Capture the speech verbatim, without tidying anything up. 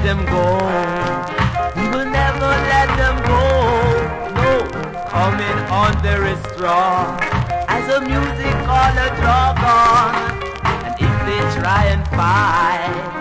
them go. We will never let them go. No, coming on there is strong as a music on a dragon. And if they try and fight,